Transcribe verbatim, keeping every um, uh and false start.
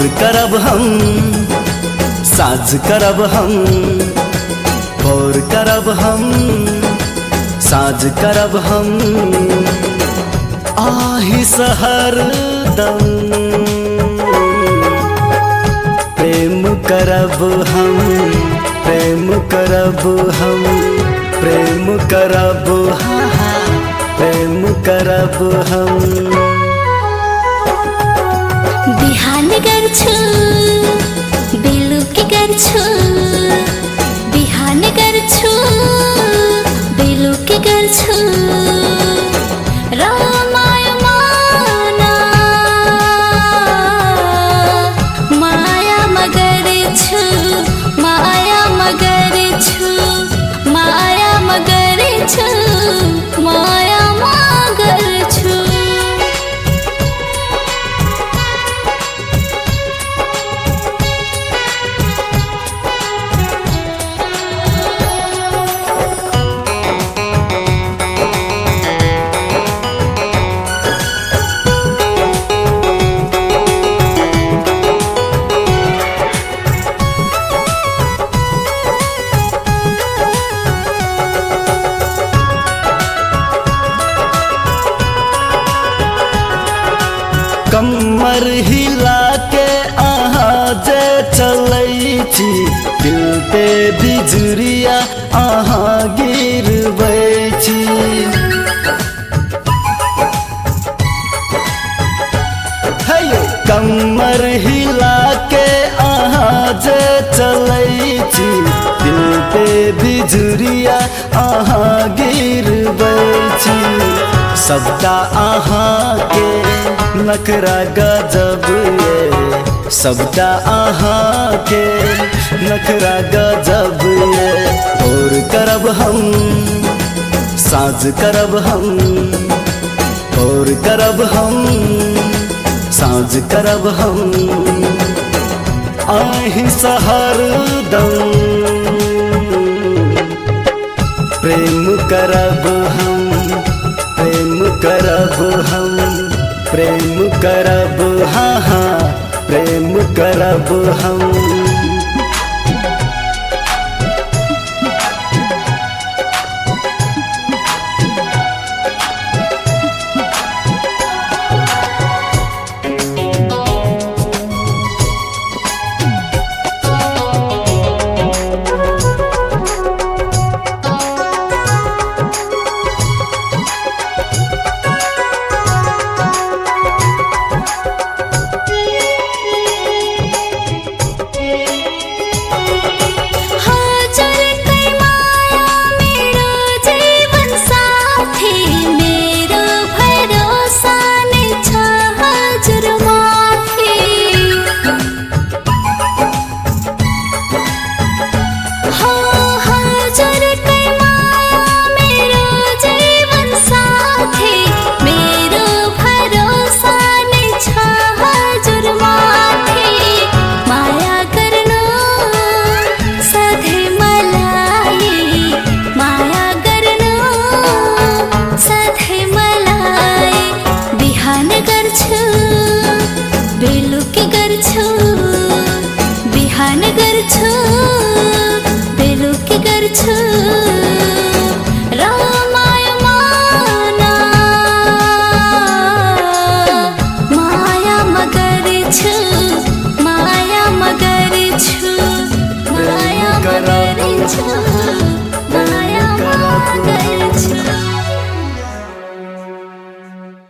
भोर करब हम साँझ करब हम, भोर करब हम साँझ करब हम, आहि सहर दम प्रेम करब हम, प्रेम करब हम, प्रेम करब हाँ हाँ प्रेम करब हम। बिहान गर्छु बेलुकी गर्छु, बिहान गर्छु बेलुकी गर्छु, रमायो माना माया मगर्छु, माया मगर्छु, माया मगर्छु, माया मगर्छु। कमर हिला के अहाँ जे चलै छी, दिल पे बिजुरिया अहाँ गिरबै छी। हे कमर हिला के अहाँ जे चलै छी, दिल पे बिजुरिया अहाँ गिरबै छी। सबटा अहाँ के नखरा गजब ये, सबटा अहाँ के नखरा गजब ये। भोर करब हम साँझ करब हम, भोर करब हम साँझ करब हम, आहि सहर दम प्रेम करब हम, प्रेम करब हम, प्रेम करब हाँ हाँ प्रेम करब हम।